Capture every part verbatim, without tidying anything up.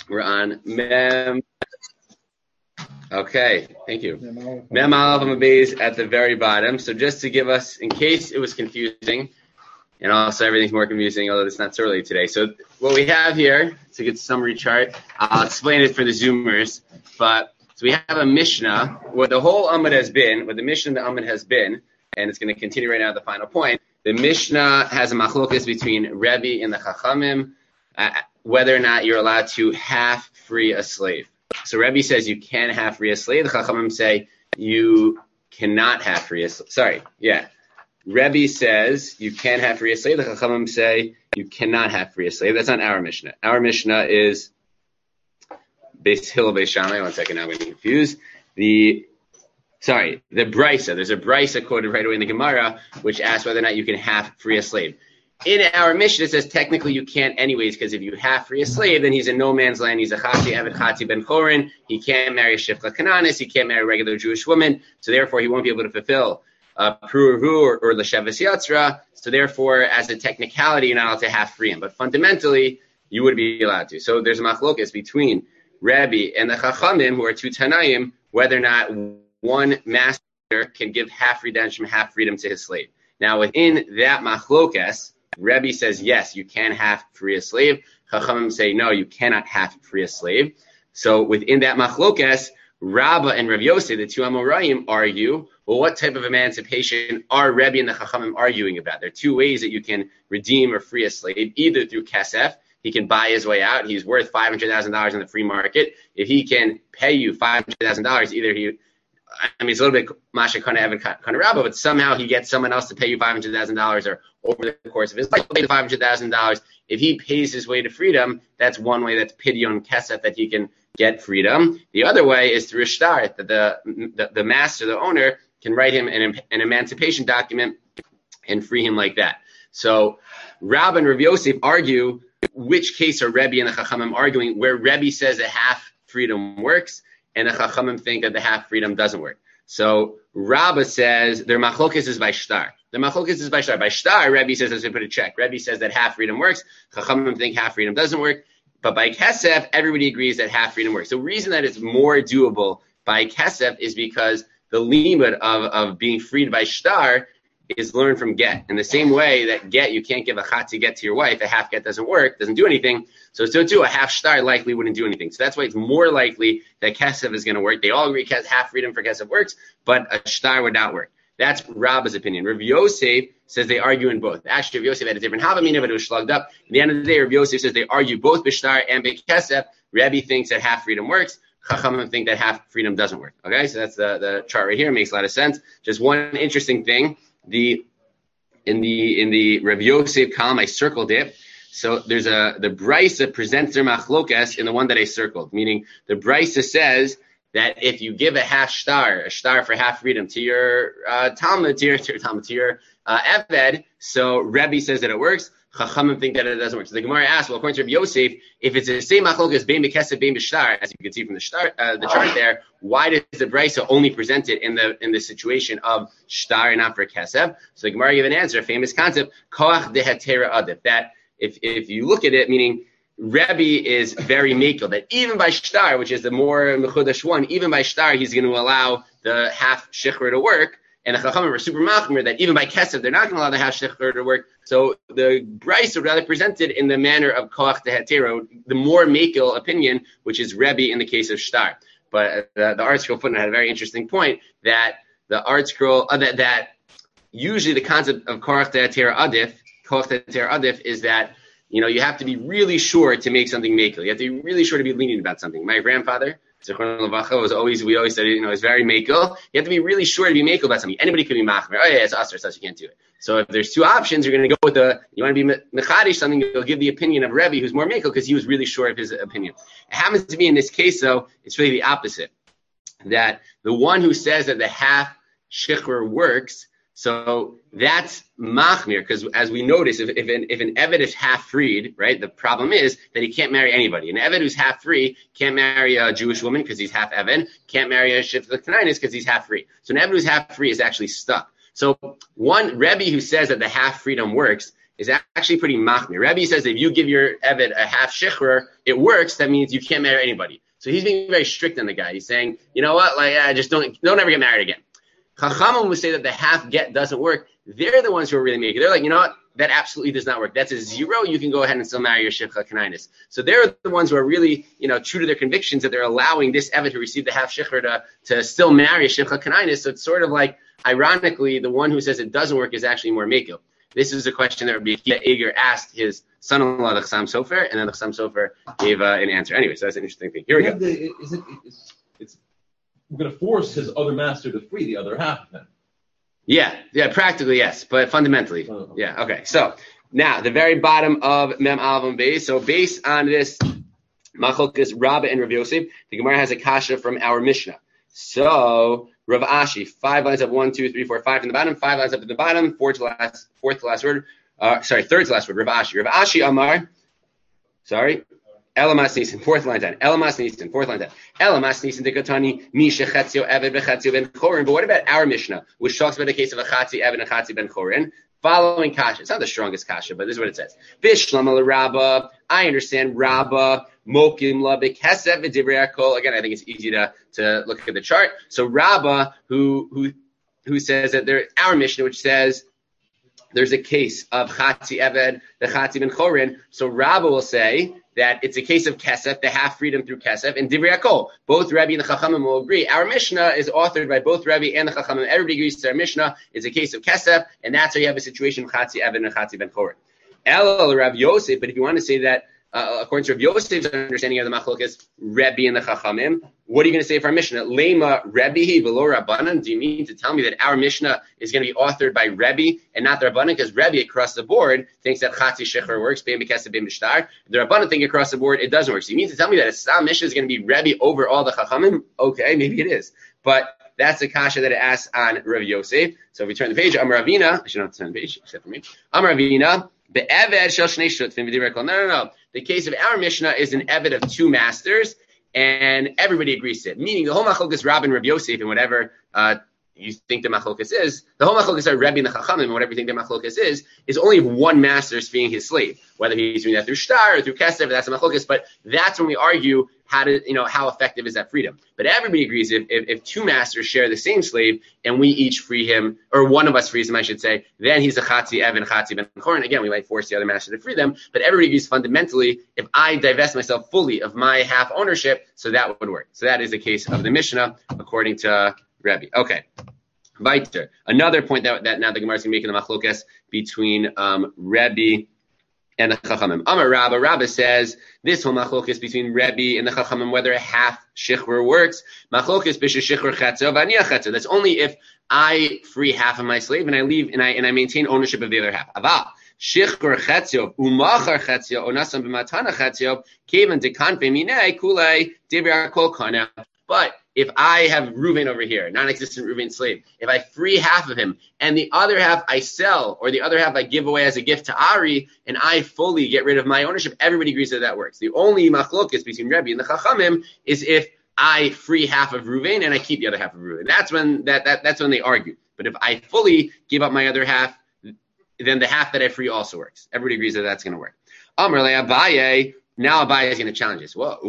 We're on Mem. Okay, thank you. Mem Aleph Beis at the very bottom. So just to give us, in case it was confusing, and also everything's more confusing, although it's not so early today. So what we have here, it's a good summary chart. I'll explain it for the Zoomers. But so we have a Mishnah, what the whole Amud has been, what the Mishnah of the Amud has been, and it's going to continue right now at the final point. The Mishnah has a machlokas between Rebbe and the Chachamim, uh, whether or not you're allowed to half free a slave. So Rebbe says you can half free a slave. The Chachamim say you cannot half free a slave. Sorry, yeah. Rebbe says you can half free a slave. The Chachamim say you cannot half free a slave. That's not our Mishnah. Our Mishnah is Beis Hillel Beis Shammai. One second, now I'm getting confused. The Sorry, the Brisa. There's a Brisa quoted right away in the Gemara, which asks whether or not you can half free a slave. In our Mishnah, it says technically you can't anyways, because if you half free a slave, then he's in no man's land. He's a Chati Eved Chati Ben Chorin. He can't marry a Shifcha Kananis. He can't marry a regular Jewish woman. So therefore, he won't be able to fulfill uh, Pruruhu or, or L'Sheves Yatzra. So therefore, as a technicality, you're not allowed to half free him. But fundamentally, you would be allowed to. So there's a machlokas between Rebbe and the Chachamim, who are two Tanaim, whether or not one master can give half redemption, half freedom to his slave. Now, within that machlokas, Rebbe says, yes, you can half free a slave. Chachamim say, no, you cannot half free a slave. So within that machlokas, Rabbah and Rav Yosef, the two Amoraim, argue, well, what type of emancipation are Rebbe and the Chachamim arguing about? There are two ways that you can redeem or free a slave, either through kesef. He can buy his way out. He's worth five hundred thousand dollars in the free market. If he can pay you five hundred thousand dollars, either he I mean, it's a little bit Masha Kana Evan Kana Rabba, but somehow he gets someone else to pay you five hundred thousand dollars, or over the course of his life, pay the five hundred thousand dollars. If he pays his way to freedom, that's one way. That's Pidyon Kesef, that he can get freedom. The other way is through a shtar, that the, the the master, the owner, can write him an, an emancipation document and free him like that. So Rab and Rav Yosef argue which case are Rebbe and the Chachamim arguing, where Rebbe says that half freedom works, and the Chachamim think that the half freedom doesn't work. So Rabbah says their machlokas is by shtar. The machlokas is by shtar. By shtar, Rebbe says, let's put a check. Rebbe says that half freedom works. Chachamim think half freedom doesn't work. But by kesef, everybody agrees that half freedom works. The reason that it's more doable by kesef is because the limit of, of being freed by shtar is learned from get. In the same way that get, you can't give a chatzi get to your wife. A half get doesn't work, doesn't do anything. So so too, a half shtar likely wouldn't do anything. So that's why it's more likely that kesef is going to work. They all agree half freedom for kesef works, but a shtar would not work. That's Rabbah's opinion. Rav Yosef says they argue in both. Actually, Rav Yosef had a different havamina, but it was slugged up. At the end of the day, Rav Yosef says they argue both b'shtar and b'kesef. Rebbe thinks that half freedom works. Chachamim think that half freedom doesn't work. Okay, so that's the, the chart right here. It makes a lot of sense. Just one interesting thing. The in the in the Rav Yosef column, I circled it. So there's a the Brisa presents their machlokas in the one that I circled, meaning the Brisa says that if you give a half shtar, a shtar for half freedom to your uh, Talmud, to your, to your Talmud, to your uh, Eved, so Rebbe says that it works. Chachamim think that it doesn't work. So the Gemara asks, well, according to Rav Yosef, if it's the same machlokas, bein b'kesef, bein b'shtar, as you can see from the shtar, uh, the chart there, why does the Brisa only present it in the in the situation of shtar and not for kesef? So the Gemara gave an answer, a famous concept, koach dehatera adif, that if if you look at it, meaning Rebbe is very makel, that even by shtar, which is the more mechudash one, even by shtar, he's going to allow the half shichur to work. And the Chachamim are super machmir that even by kesef, they're not going to allow the half shichur to work. So the Brisa would rather present it in the manner of koach dehatera, the more makel opinion, which is Rebbe in the case of shtar. But uh, the Art Scroll footnote had a very interesting point that the Art Scroll, uh, that, that usually the concept of koach dehatera adif, koach dehatera adif is that, you know, you have to be really sure to make something makel. You have to be really sure to be lenient about something. My grandfather, Zichron Levacha, was always, we always said, you know, he's very makel. You have to be really sure to be makel about something. Anybody can be machmer. Oh yeah, it's us or such, you can't do it. So if there's two options, you're going to go with the, you want to be mechadish something, you'll give the opinion of Rebbe, who's more makel, because he was really sure of his opinion. It happens to be in this case, though, it's really the opposite. That the one who says that the half shichur works, so that's machmir, because as we notice, if, if an if an eved is half freed, right, the problem is that he can't marry anybody. An eved who's half free can't marry a Jewish woman because he's half eved, can't marry a shifta Kanaanis because he's half free. So an eved who's half free is actually stuck. So one Rebbe who says that the half freedom works is actually pretty machmir. Rebbe says if you give your Eved a half shechur, it works. That means you can't marry anybody. So he's being very strict on the guy. He's saying, you know what, like, I just don't, don't ever get married again. Chachamim would say that the half get doesn't work. They're the ones who are really making it. They're like, you know what, that absolutely does not work. That's a zero. You can go ahead and still marry your shivcha k'nainis. So they're the ones who are really, you know, true to their convictions that they're allowing this Eved to receive the half shechur to, to still marry a shivcha k'nainis. So it's sort of like, ironically, the one who says it doesn't work is actually more mekil. This is a question that Rabbi Eger asked his son-in-law, the Chassam Sofer, and then the Chassam Sofer gave uh, an answer. Anyway, so that's an interesting thing. Here we go. The, is it, it's, it's, we're going to force his other master to free the other half of him. Yeah, yeah, practically yes, but fundamentally, oh. yeah. Okay, so now the very bottom of Mem Aleph Beis. So based on this Machlokes Rabbah and Rav Yosef, the Gemara has a kasha from our Mishnah. So Rav Ashi, five lines up, one, two, three, four, five from the bottom, five lines up at the bottom, four to last, fourth to last word. Uh, sorry, third to last word. Rav Ashi, Rav Ashi Amar. Sorry. Elamas Nisan, fourth line down. Elamas Nisan, fourth line down. Elamas Nisan dekatani misha chatzio eved bechatzio ben chorin. But what about our Mishnah, which talks about the case of a chatzi eved and a chatzi ben chorin? Following kasha, it's not the strongest kasha, but this is what it says. Bishlam Rabba. I understand Rabba mokim la bekesev v'divrei hakol. Again, I think it's easy to to look at the chart. So Rabba, who who who says that there, our Mishnah, which says there's a case of chatzi eved, the chatzi ben chorin. So Rabba will say that it's a case of kesef, the half freedom through kesef, and divrei hakol. Both Rebbe and the Chachamim will agree. Our Mishnah is authored by both Rebbe and the Chachamim. Everybody agrees to our Mishnah. It's a case of kesef, and that's how you have a situation of chatzi eved and chatzi ben chorin. El Rav Yosef, but if you want to say that, uh, according to Rav Yosef's understanding of the Machlokes, Rebbe and the Chachamim, what are you going to say for our Mishnah? Lema Rebbe v'lo Rabbanan. Do you mean to tell me that our Mishnah is going to be authored by Rebbe and not the Rabbanan? Because Rebbe across the board thinks that Chatzi Shecher works, Bein B'Kesef Bein B'Shtar. The Rabbanan think across the board it doesn't work. So you mean to tell me that a Stam Mishnah is going to be Rebbe over all the Chachamim? Okay, maybe it is. But that's the kasha that it asks on Rav Yosef. So if we turn the page, Amar Ravina, I should not turn the page, except for me. Amar Ravina, Be'eved shel shnei shutvim v'divrei hakol. No, no, no. The case of our Mishnah is an Eved of two masters, and everybody agrees to it. Meaning the whole Machlokes Rabbah and Rav Yosef and whatever uh, you think the Machlokes is, the whole Machlokes are Rebbe and the Chachamim and whatever you think the Machlokes is, is only if one master is freeing his slave. Whether he's doing that through shtar or through kesef, that's a Machlokes. But that's when we argue how to, you know, how effective is that freedom. But everybody agrees if, if, if two masters share the same slave and we each free him, or one of us frees him, I should say, then he's a chatzi evan, chatzi ben chorin. Again, we might force the other master to free them, but everybody agrees fundamentally if I divest myself fully of my half ownership, so that would work. So that is the case of the Mishnah according to Rebbe. Okay. Weiter. Another point that, that now the Gemara is going to make in the Machlokes between um, Rebbe and the Chachamim. Amar Rabba, Rabba says this whole machlokes between Rebbe and the Chachamim, whether a half shichur works, machlokes b'she shichur chetzo v'aniach chetzo. That's only if I free half of my slave and I leave and I and I maintain ownership of the other half. Aval shichur chetzo umachar chetzo onasam b'matana chetzo kevan dekanfe minei kulei divrei hakol kana. But if I have Reuven over here, non-existent Reuven slave, if I free half of him and the other half I sell or the other half I give away as a gift to Ari and I fully get rid of my ownership, everybody agrees that that works. The only machlokes between Rebbe and the Chachamim is if I free half of Reuven and I keep the other half of Reuven. That's when that, that that's when they argue. But if I fully give up my other half, then the half that I free also works. Everybody agrees that that's going to work. Amar le Abaye. Now Abaye is going to challenge this. Well,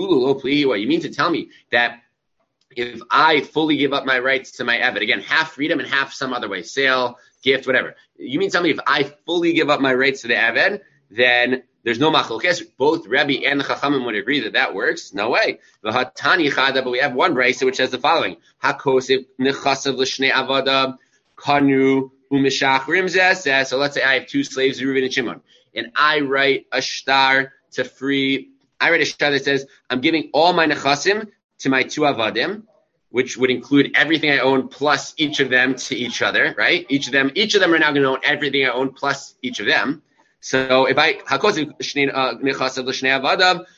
you mean to tell me that if I fully give up my rights to my Eved, again, half freedom and half some other way, sale, gift, whatever. You mean to tell me if I fully give up my rights to the Eved, then there's no machlokes. Both Rebbe and the Chachamim would agree that that works. No way. But we have one brayso which says the following: Hakosef nechasav l'shnei avada kanu umeshachrim zeh. So let's say I have two slaves, Reuven and Shimon, and I write a shtar to free. I write a shtar that says I'm giving all my nechasim to my two avadim, which would include everything I own plus each of them to each other, right? Each of them, each of them are now going to own everything I own plus each of them. So if I hakosim shnei nechasav l'shnei avadim,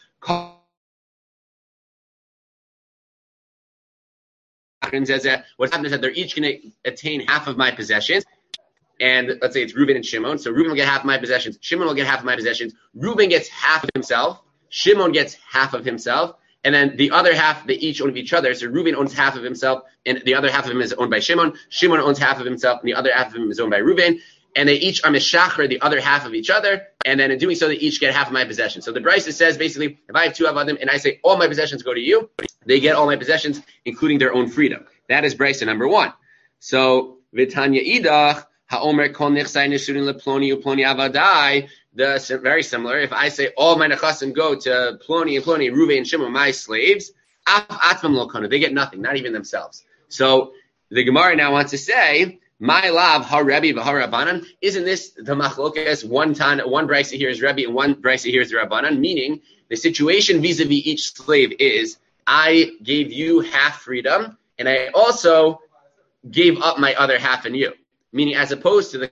what happens is that they're each going to attain half of my possessions. And let's say it's Reuven and Shimon. So Reuven will get half of my possessions. Shimon will get half of my possessions. Reuven gets half of himself. Shimon gets half of himself. And then the other half, they each own of each other. So Reuven owns half of himself, and the other half of him is owned by Shimon. Shimon owns half of himself, and the other half of him is owned by Reuven. and they each are meshachar the other half of each other, and then in doing so, they each get half of my possessions. So the Brisa says basically, if I have two avadim and I say all my possessions go to you, they get all my possessions, including their own freedom. That is Brisa number one. So Vitanya idach haomer kol nichsai nishurin leploni uploni avadai. The very similar. If I say all my nechasim go to Ploni and Ploni, Ruve and Shimon, my slaves, af atvam lo kona, they get nothing, not even themselves. So the Gemara now wants to say, my lav ha Rebbe v'ha Rabbanan. Isn't this the machlokas? One tan, one brisa here is Rebbe and one brisa here is the Rabbanan. Meaning the situation vis-a-vis each slave is I gave you half freedom and I also gave up my other half in you. Meaning as opposed to the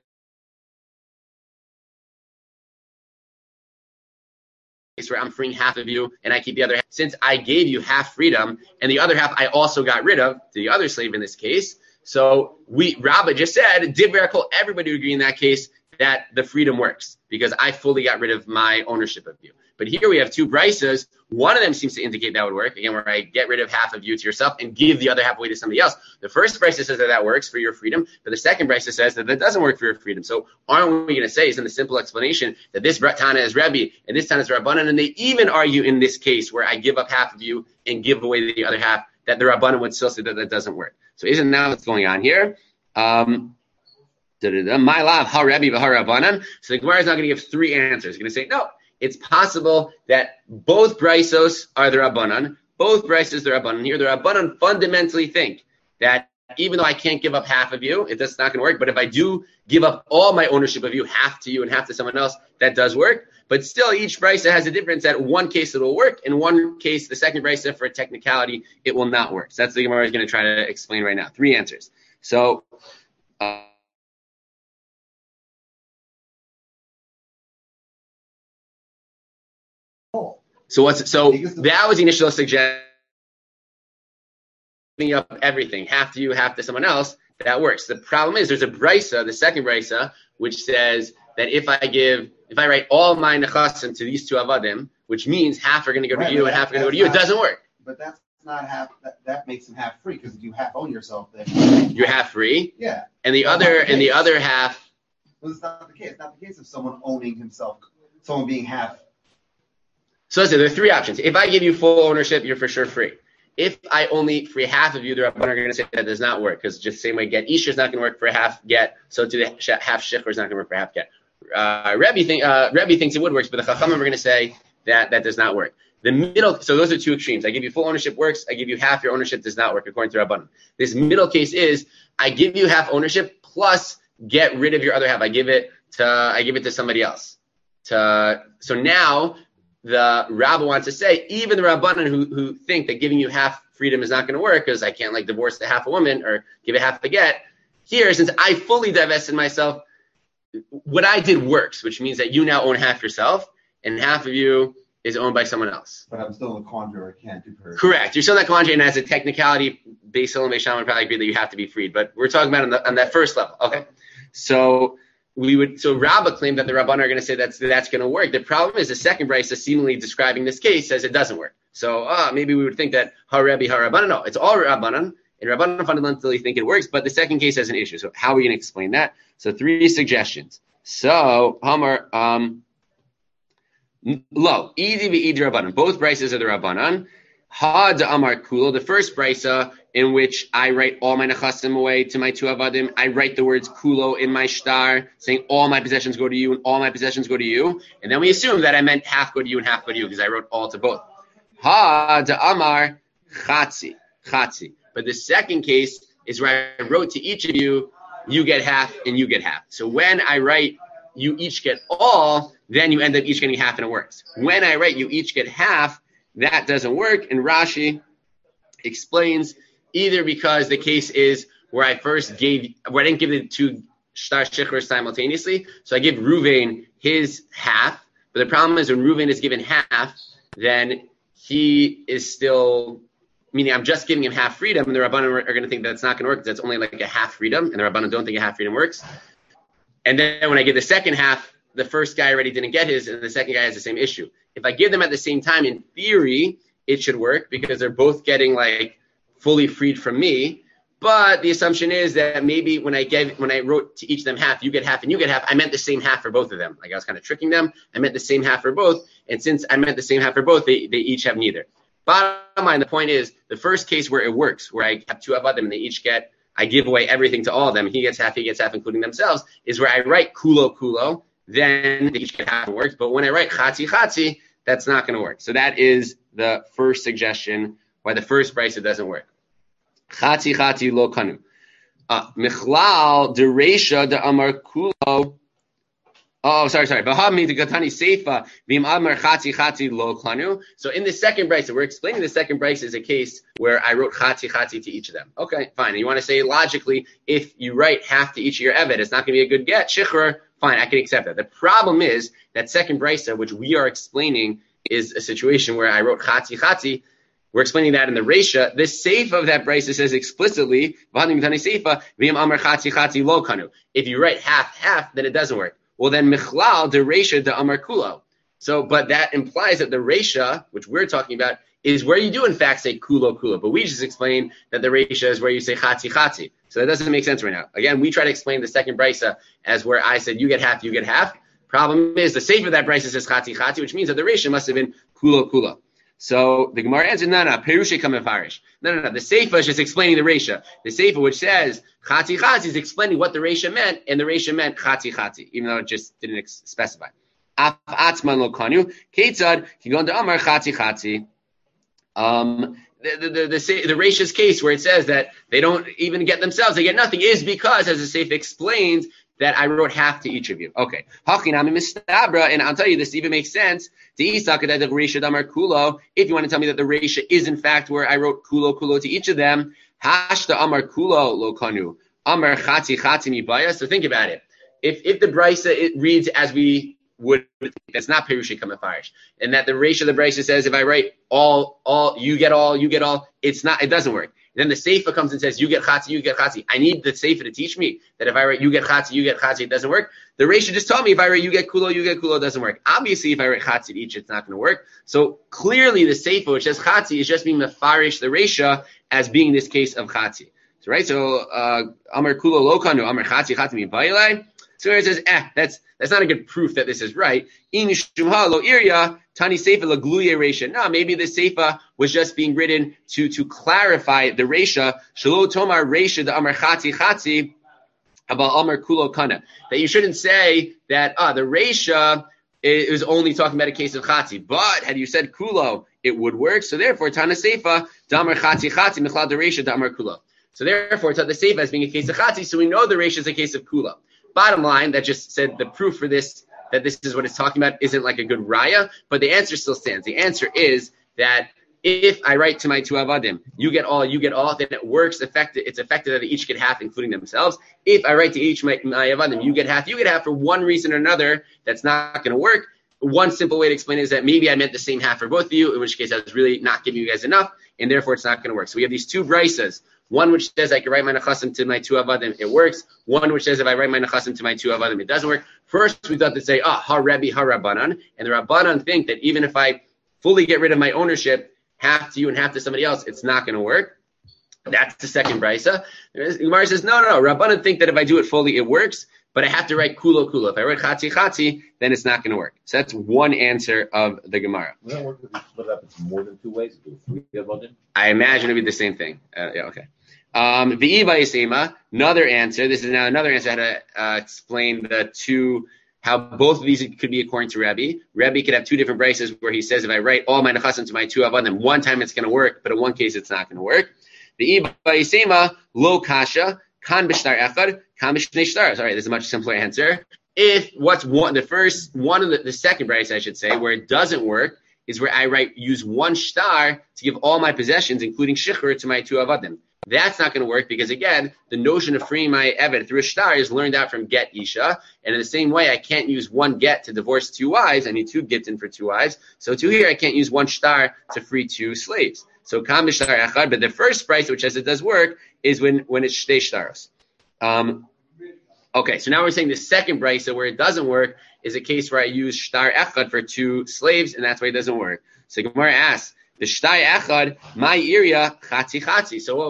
where I'm freeing half of you and I keep the other half. Since I gave you half freedom and the other half I also got rid of, to the other slave in this case, so we, Rabbah just said, Divrei Kol, everybody would agree in that case that the freedom works because I fully got rid of my ownership of you. But here we have two brisas. One of them seems to indicate that would work, again, where I get rid of half of you to yourself and give the other half away to somebody else. The first brisa says that that works for your freedom, but the second brisa says that that doesn't work for your freedom. So aren't we going to say, is in the simple explanation, that this Tana is Rebbe and this Tana is Rabbanan, and they even argue in this case where I give up half of you and give away the other half, that the Rabbanan would still say that that doesn't work. So isn't that what's going on here? Um, my lav ha Rebbe v'ha Rabbanan. So the Gemara is not going to give three answers. It's going to say, no, it's possible that both brisos are the Rabbanan, both brisos the Rabbanan. Here, the Rabbanan fundamentally think that even though I can't give up half of you, it, that's not going to work. But if I do give up all my ownership of you, half to you and half to someone else, that does work. But still, each brisa has a difference. That one case it will work, in one case, the second brisa, for a technicality, it will not work. So that's the Gemara is going to try to explain right now. Three answers. So, uh, so what's so that was the initial suggestion. Giving up everything, half to you, half to someone else, that works. The problem is there's a brisa, the second brisa, which says that if I give, if I write all my nechasim to these two avadim, which means half are going to go right, to you and half are going to go to you, not, it doesn't work. But that's not half. That, that makes them half free because if you half own yourself, then you're half free. Yeah. And the that's other, the and the other half. Well, it's not the case. It's not the case of someone owning himself, someone being half. So let's say there are three options. If I give you full ownership, you're for sure free. If I only free half of you, the Rabbanan are going to say that does not work because just the same way get Isha is not going to work for a half get, so to the half Shechor is not going to work for half get. Uh, Rebbe, think, uh, Rebbe thinks it would work, but the Chachamim are going to say that that does not work. The middle, so those are two extremes. I give you full ownership works. I give you half your ownership does not work according to Rabbanan. This middle case is I give you half ownership plus get rid of your other half. I give it to I give it to somebody else. To, so now the Rabbah wants to say, even the Rabbanan who, who think that giving you half freedom is not going to work because I can't like divorce the half a woman or give it half a get. Here, since I fully divested myself, what I did works, which means that you now own half yourself and half of you is owned by someone else. But I'm still in a quandary where I can't do her. Correct. You're still in that quandary, and as a technicality, Beis Hillel and Beis Shammai would probably agree that you have to be freed. But we're talking about on, the, on that first level. Okay. So we would. So Rabbah claimed that the Rabbanan are going to say that's that's going to work. The problem is the second brisa, seemingly describing this case, says it doesn't work. So uh, maybe we would think that ha Rebbe, ha Rabbanan. No, it's all Rabbanan, and Rabbanan fundamentally think it works. But the second case has an issue. So how are we going to explain that? So three suggestions. So Hamar. Um, Lo, easy v'idi Rabbanan. Both brises are the Rabbanan. Ha da Amar Kulo, the first brisa in which I write all my nechasim away to my two avadim. I write the words Kulo in my shtar, saying all my possessions go to you and all my possessions go to you. And then we assume that I meant half go to you and half go to you because I wrote all to both. Ha da Amar Chatzi, Chatzi. But the second case is where I wrote to each of you, you get half and you get half. So when I write you each get all, then you end up each getting half and it works. When I write you each get half, that doesn't work. And Rashi explains either because the case is where I first gave, where I didn't give the two shtar shechor simultaneously. So I give Ruvain his half, but the problem is when Ruvain is given half, then he is still, meaning I'm just giving him half freedom, and the Rabbanan are going to think that's not going to work because that's only like a half freedom, and the Rabbanan don't think a half freedom works. And then when I give the second half, the first guy already didn't get his, and the second guy has the same issue. If I give them at the same time, in theory, it should work because they're both getting like fully freed from me. But the assumption is that maybe when I gave, when I wrote to each of them half, you get half and you get half, I meant the same half for both of them. Like I was kind of tricking them. I meant the same half for both. And since I meant the same half for both, they, they each have neither. Bottom line, the point is the first case where it works, where I have two avadim and they each get, I give away everything to all of them. He gets half, he gets half, including themselves, is where I write kulo kulo. Then they each get half, it works. But when I write chatzi chatzi, that's not going to work. So that is the first suggestion why the first brisa doesn't work. Chatzi chatzi lo kanu. Uh, Michlal de reisha de amar kulo. Oh, sorry, sorry. V'hammi de gatani seifa v'im amar chatzi chatzi lo kanu. So in the second brisa, we're explaining the second brisa is a case where I wrote chatzi chatzi to each of them. Okay, fine. And you want to say logically, if you write half to each of your eved, it's not going to be a good get. Shichur, fine, I can accept that. The problem is that second brisa, which we are explaining, is a situation where I wrote chatzi chatzi. We're explaining that in the Reisha. The Seifa of that brisa says explicitly, if you write half, half, then it doesn't work. Well, then Michlal, the Reisha, the Amar Kulo. So, but that implies that the Reisha, which we're talking about, is where you do in fact say Kulo Kulo. But we just explained that the Reisha is where you say Chatzi Chatzi. So that doesn't make sense right now. Again, we try to explain the second brisa as where I said you get half, you get half. Problem is the Seifa of that brisa says Chatzi Chatzi, which means that the Reisha must have been Kulo Kulo. So the Gemara answered, no, no, Perusha Kamefarish. No, no, no. The Seifa is just explaining the Reisha. The Seifa, which says Chatzi Chatzi, is explaining what the Reisha meant, and the Reisha meant Chatzi Chatzi, even though it just didn't ex- specify. Af Atzman lo kanu, Ketzad, Kigon de Amar Chatzi Chatzi. Um, the, the, the, the, the Reisha's case where it says that they don't even get themselves, they get nothing, is because, as the Seifa explains, that I wrote half to each of you. Okay. And I'll tell you, this even makes sense. If you want to tell me that the Reisha is in fact where I wrote kulo kulo to each of them, hashta amar kulo lo kanu, amar chatzi chatzi mibaya. So think about it. If if the brisa it reads as we would, that's not perusha kamefarish, and that the Reisha of the brisa says if I write all all you get all you get all, it's not, it doesn't work. Then the Seifa comes and says, you get Chatzi, you get Chatzi. I need the Seifa to teach me that if I write you get Chatzi, you get Chatzi, it doesn't work. The Reisha just told me if I write you get Kulo, you get Kulo, it doesn't work. Obviously, if I write Chatzi to each, it's not going to work. So clearly the Seifa, which says Chatzi, is just being mefarish the Reisha as being this case of Chatzi. So, right? So, uh, Amar Kulo lo kanu, Amar Chatzi, Chatzi mi bailai. So it says, eh, that's, that's not a good proof that this is right. In Shumha lo iria, Tani Seifa la gluye Reisha. No, maybe the Seifa was just being written to, to clarify the Reisha. Shalo Tomar Reisha, the Amar Chatzi Chatzi, about Amar Kulo Kana. That you shouldn't say that, ah, the Reisha is only talking about a case of Chatzi. But had you said Kulo, it would work. So therefore, Tana Seifa, the Amar Chatzi Chatzi, Michlal the Reisha, the Amar Kulo. So therefore, it's the Seifa as being a case of Chatzi, so we know the Reisha is a case of Kulo. Bottom line, that just said the proof for this, that this is what it's talking about, isn't like a good raya, but the answer still stands. The answer is that if I write to my two avadim, you get all, you get all, then it works. Effective, it's effective that they each get half, including themselves. If I write to each my, my avadim, you get half, you get half for one reason or another, that's not going to work. One simple way to explain it is that maybe I meant the same half for both of you, in which case I was really not giving you guys enough, and therefore it's not going to work. So we have these two brisas. One which says I can write my nechasim to my two avadim, it works. One which says if I write my nechasim to my two avadim, it doesn't work. First, we thought to say, ah, ha Rebbe, ha Rabbanan, and the Rabbanan think that even if I fully get rid of my ownership, half to you and half to somebody else, it's not going to work. That's the second brisa. Gemara says, no, no, no. Rabbanan think that if I do it fully, it works, but I have to write kulo kulo. If I write chatzi chatzi, then it's not going to work. So that's one answer of the Gemara. Would that work if you split it up into more than two ways? Do three avadim? I imagine it'd be the same thing. Uh, yeah, okay. Um, V'iba Yisema, another answer. This is now another answer how to uh, explain the two, how both of these could be according to Rebbe. Rebbe could have two different braces where he says if I write all my nechasim to my two avadim, one time it's going to work, but in one case it's not going to work. V'iba Yisema, lo kasha, kan b'shtar echad, kan b'shnei shtar. Sorry, this is a much simpler answer. If what's one, the first, one of the, the second brace, I should say, where it doesn't work, is where I write, use one shtar to give all my possessions, including shichur, to my two avadim. That's not going to work because, again, the notion of freeing my eved through a shtar is learned out from get isha. And in the same way, I can't use one get to divorce two wives. I need two gittin for two wives. So to here, I can't use one shtar to free two slaves. So kam b'shtar echad. But the first price, which says it does work, is when, when it's shtei shtaros. Um, okay, so now we're saying the second brisa where it doesn't work is a case where I use shtar echad for two slaves, and that's why it doesn't work. So Gemara asks, the shtai echad, my area, chatzi chatzi. So whoa, whoa, whoa.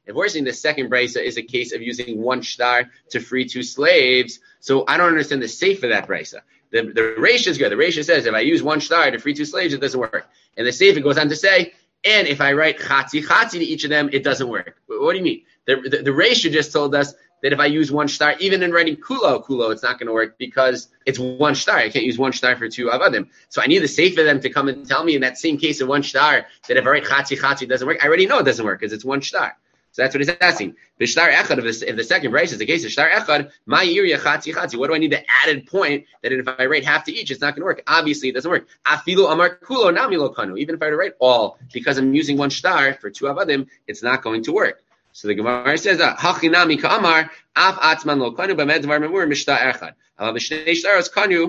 if we're saying the second brisa is a case of using one shtar to free two slaves, so I don't understand the safe of that brisa. The the Reisha is good. The Reisha says if I use one shtar to free two slaves, it doesn't work. And the safe goes on to say, and if I write chatzi chatzi to each of them, it doesn't work. What do you mean? The the, the Reisha just told us that if I use one shtar, even in writing kulo, kulo, it's not going to work because it's one shtar. I can't use one shtar for two avadim. So I need the safe for them to come and tell me in that same case of one shtar that if I write chatzi chatzi, it doesn't work. I already know it doesn't work because it's one shtar. So that's what he's asking. The shtar echad, if, if the second brace is the case of shtar echad, my area chatzi chatzi. What do I need the added point that if I write half to each, it's not going to work? Obviously, it doesn't work. Afilu amar kulo namilo kanu. Even if I write all, because I'm using one shtar for two avadim, it's not going to work. So the Gemara says that hachinami ka'amar af atzman lo kanu b'medvar memur mishtar echad. Alav b'shnei shtaros kanu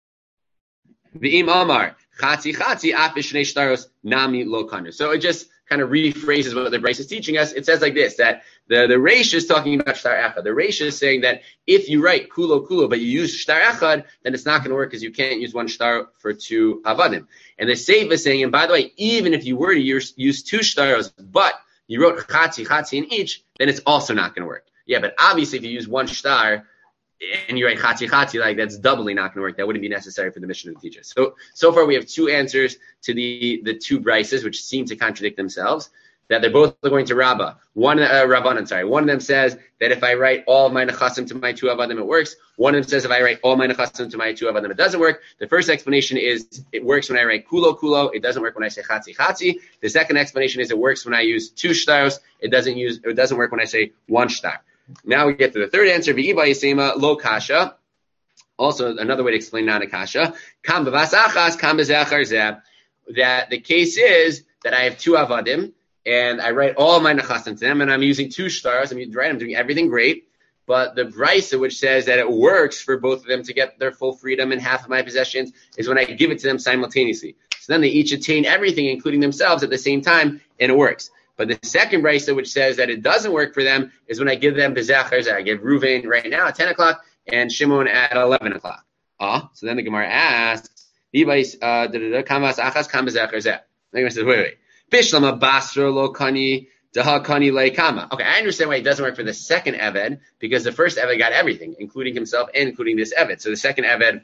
v'im amar chatzi chatzi af b'shnei shtaros nami lo kanu. So it just kind of rephrases what the Braisa is teaching us. It says like this, that the, the Reish is talking about shtar echad. The Reish is saying that if you write kulo kulo, but you use shtar echad, then it's not going to work because you can't use one shtar for two avadim. And the Seif is saying, and by the way, even if you were to use, use two shtaros, but you wrote chatzi chatzi in each, then it's also not going to work. Yeah, but obviously if you use one shtar and you write chatzi chatzi, like that's doubly not going to work. That wouldn't be necessary for the Mishnah to teach us. So, so far we have two answers to the, the two brises, which seem to contradict themselves, that they're both going to Rabbah. One, uh, Rabbanan, sorry. One of them says that if I write all my nechasim to my two avadim, it works. One of them says if I write all my nechasim to my two avadim, it doesn't work. The first explanation is it works when I write kulo kulo. It doesn't work when I say chatzi chatzi. The second explanation is it works when I use two shtaros. It doesn't use, it doesn't work when I say one shtar. Now we get to the third answer. V'iba yisema lo kasha. Also, another way to explain not a kasha. Kam b'vasachas, kam b'zechar zeh. That the case is that I have two avadim, and I write all my nechasim to them, and I'm using two stars. I'm right. I'm doing everything great, but the brisa, which says that it works for both of them to get their full freedom and half of my possessions, is when I give it to them simultaneously. So then they each attain everything, including themselves, at the same time, and it works. But the second brisa, which says that it doesn't work for them, is when I give them bezachar. I give Reuven right now at ten o'clock and Shimon at eleven o'clock. Ah, so then the Gemara asks, uh, the Gemara says, wait, wait. Bishlama basra lo kani daha kani le kama. Okay, I understand why it doesn't work for the second Eved, because the first Eved got everything, including himself and including this Eved. So the second Eved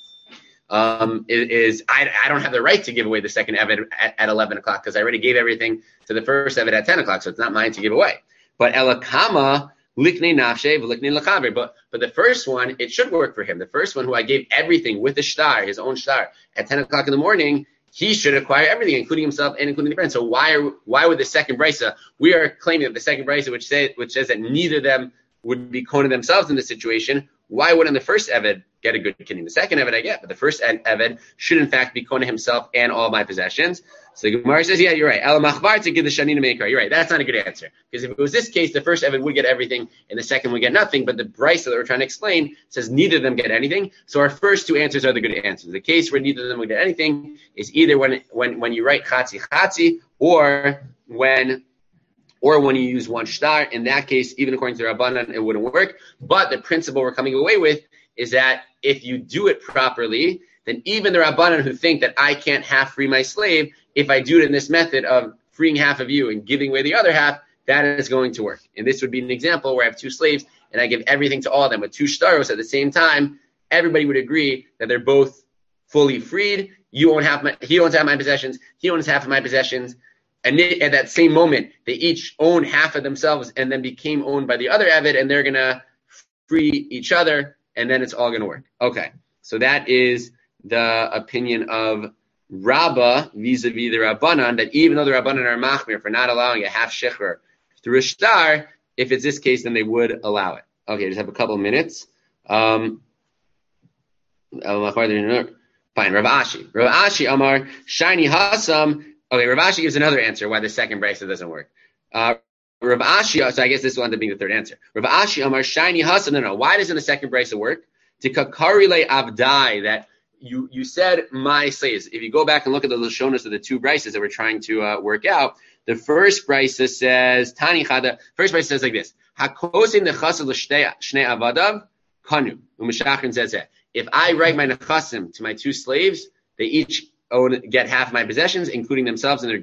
um, is, is I, I don't have the right to give away the second Eved at, at eleven o'clock because I already gave everything to the first Eved at ten o'clock, so it's not mine to give away. But elakama liknei nafshe v'liknei lachaver. But but the first one, it should work for him. The first one, who I gave everything with the shtar, his own shtar, at ten o'clock in the morning, he should acquire everything, including himself and including the friend. So why are, why would the second brisa? We are claiming that the second brisa, which says which says that neither of them would be kona themselves in this situation. Why wouldn't the first Eved get a good kidney? The second Eved I get, but the first Eved should in fact be kona himself and all my possessions. So the Gemara says, yeah, you're right. El machvar to give the shanina maker. You're right. That's not a good answer, because if it was this case, the first Eved would get everything and the second would get nothing. But the brisa that we're trying to explain says neither of them get anything. So our first two answers are the good answers. The case where neither of them would get anything is either when when when you write chatzi chatzi or when. Or when you use one shtar. In that case, even according to the Rabbanan, it wouldn't work. But the principle we're coming away with is that if you do it properly, then even the Rabbanan who think that I can't half free my slave, if I do it in this method of freeing half of you and giving away the other half, that is going to work. And this would be an example where I have two slaves and I give everything to all of them with two shtaros at the same time. Everybody would agree that they're both fully freed. You won't have my, he owns half my possessions. He owns half of my possessions. And at that same moment, they each own half of themselves and then became owned by the other Eved, and they're going to free each other, and then it's all going to work. Okay, so that is the opinion of Rabbah vis-a-vis the Rabbanan, that even though the Rabbanan are machmir for not allowing a half shecher through a shtar, if it's this case, then they would allow it. Okay, just have a couple of minutes. Um, fine, Rav Ashi. Rav Ashi Amar, Shiny Hasam. Okay, Rav Ashi gives another answer why the second brisa doesn't work. Uh, Rav Ashi, so I guess this will end up being the third answer. Rav Ashi Amar Shiny Hasan. No, no. Why doesn't the second brisa work? To kakarile avdai, that you you said my slaves. If you go back and look at the lashonos of the two brises that we're trying to uh, work out, the first brisa says Tani Chada. First brisa says like this: Hakosim nechasel l'shnei avadav kanu u'mishachin zezeh. If I write my nechasim to my two slaves, they each own, get half my possessions, including themselves, and they're good.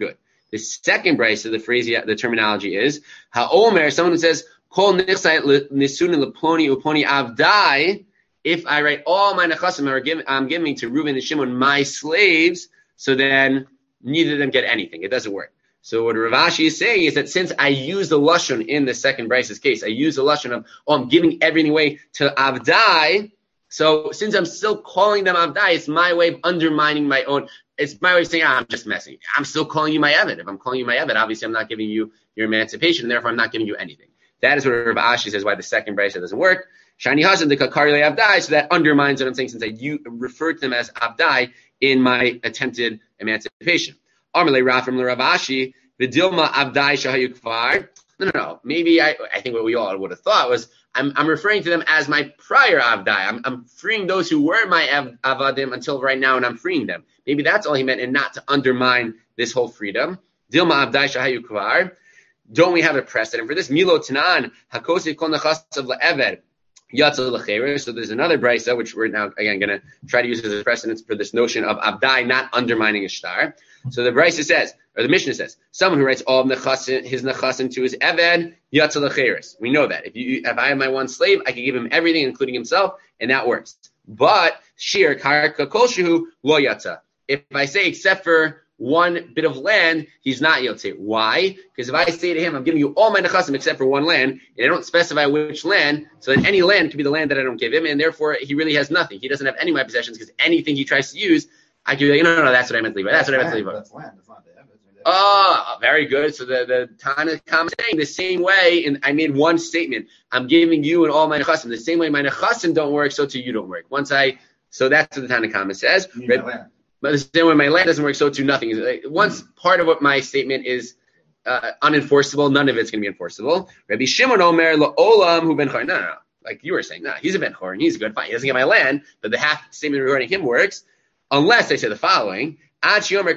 The second brisa, the phrase, the terminology is ha'omer. Someone who says kol nichsai nisunin leponi uponi avdai. If I write all my nechasim are giv- I'm giving to Reuben and Shimon, my slaves, so then neither of them get anything. It doesn't work. So what Rav Ashi is saying is that since I use the lashon in the second brisa's case, I use the lashon of oh, I'm giving everything away to avdai. So since I'm still calling them avdai, it's my way of undermining my own. It's my way of saying, ah, I'm just messing. I'm still calling you my Eved. If I'm calling you my Eved, obviously I'm not giving you your emancipation, and therefore I'm not giving you anything. That is what Rav Ashi says why the second brisa doesn't work. Shani Hasan the Kakari le Abdai, so that undermines what I'm saying since I you referred to them as Abdai in my attempted emancipation. Armale Rafim le Rav Ashi, Vidilma Abdai Shahayu Kfar. No, no, no. Maybe I I think what we all would have thought was I'm I'm referring to them as my prior Avdai. I'm I'm freeing those who were my av, Avadim until right now, and I'm freeing them. Maybe that's all he meant, and not to undermine this whole freedom. Dilma Avdai Shahayu Kvar. Don't we have a precedent for this? Milo Tanan Hakosi Kol Nechasav LeEved Yatzal Lecheres. So there's another brisa which we're now again going to try to use as a precedent for this notion of Avdai not undermining a shtar. So the brisa says, or the Mishnah says, someone who writes all of nechasim, his nechasim to his Eved Yatzal Lecheres. We know that if you if I have my one slave, I can give him everything, including himself, and that works. But Shir Karka Kolshehu Lo Yatza. If I say except for one bit of land, he's not Yotzei. Why? Because if I say to him, I'm giving you all my nechasim except for one land, and I don't specify which land, so then any land can be the land that I don't give him, and therefore he really has nothing. He doesn't have any of my possessions because anything he tries to use, I can be like, no, no, no, that's what I meant to leave. That's, that's what I meant to leave. That's land. That's not the evidence. Oh, very good. So the the Tana Kam saying the same way, and I made one statement. I'm giving you and all my nechasim. The same way my nechasim don't work, so too you don't work. Once I, so that's what the Tana Kam says. But the same way my land doesn't work, so too nothing. Like, once part of what my statement is uh, unenforceable, none of it's going to be enforceable. Rabbi Shimon Omer la'olam hu ben chor. No, no, no. Like you were saying, no, he's a ben chor and he's good, fine. He doesn't get my land, but the half statement regarding him works, unless they say the following: except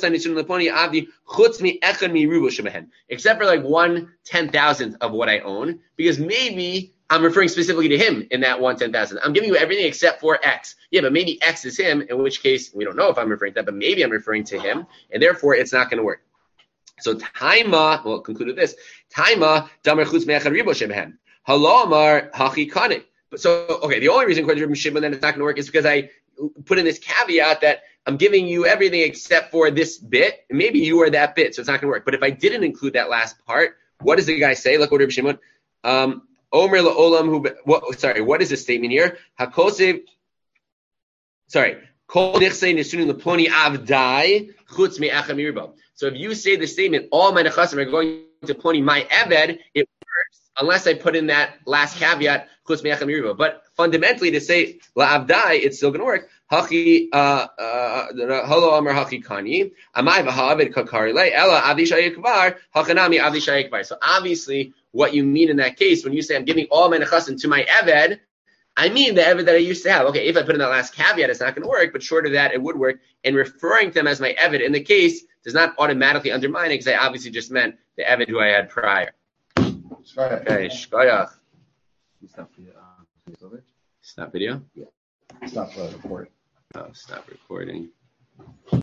for like one ten thousandth of what I own, because maybe I'm referring specifically to him in that one ten thousandth. I'm giving you everything except for X. Yeah, but maybe X is him, in which case we don't know if I'm referring to that, but maybe I'm referring to him, and therefore it's not going to work. So Taima, well, concluded this. Taima damer chutz me'echad ribo shebehen. Halomar hachi kanik. So, okay, the only reason according to Rabbi Shimon that it's not going to work is because I put in this caveat that I'm giving you everything except for this bit. And maybe you are that bit, so it's not going to work. But if I didn't include that last part, what does the guy say? Look what Rabbi Shimon. Um, Omer la'olam hu. What, sorry, what is the statement here? Hakosev. Sorry. Kol nichsei nisunin leploni avdai chutz me'achad mirbo. So if you say the statement, all my nechasim are going to ploni my eved, it works unless I put in that last caveat chutz me'achad mirbo. But fundamentally, to say la'avdai, it's still going to work. Hachi halo amar hachi kani amai v'ha'aved kakari le ela avdi shayikvar hachanami avdi shayikvar. So obviously, what you mean in that case when you say I'm giving all my nechasim to my eved, I mean the eved that I used to have. Okay, if I put in that last caveat, it's not going to work. But short of that, it would work. And referring to them as my eved in the case does not automatically undermine it because I obviously just meant the eved who I had prior. Okay, shkoyach. Stop the uh, Stop video? Yeah. Stop uh, recording. Oh, stop recording.